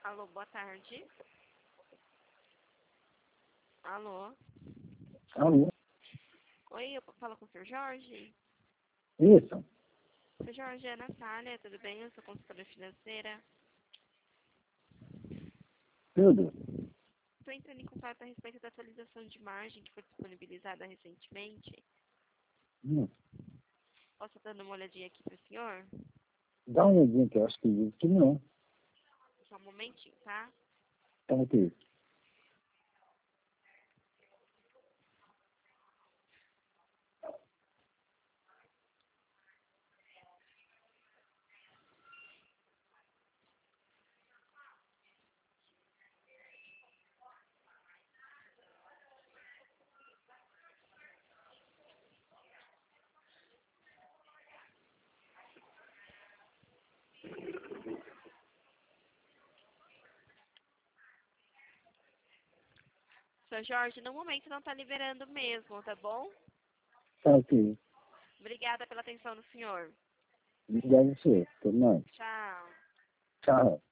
Alô, boa tarde. Alô. Alô? Oi, eu falo com o Sr. Jorge? Isso. Sr. Jorge, é a Natália, tudo bem? Eu sou consultora financeira. Tudo. Estou entrando em contato a respeito da atualização de margem que foi disponibilizada recentemente. Posso estar dando uma olhadinha aqui para o senhor? Dá uma olhadinha que eu acho que não. Só um momentinho, tá? Tá ok. Sr. Jorge, no momento não está liberando mesmo, tá bom? Tá ok. Obrigada pela atenção do senhor. Obrigado a você. Até mais. Tchau. Tchau.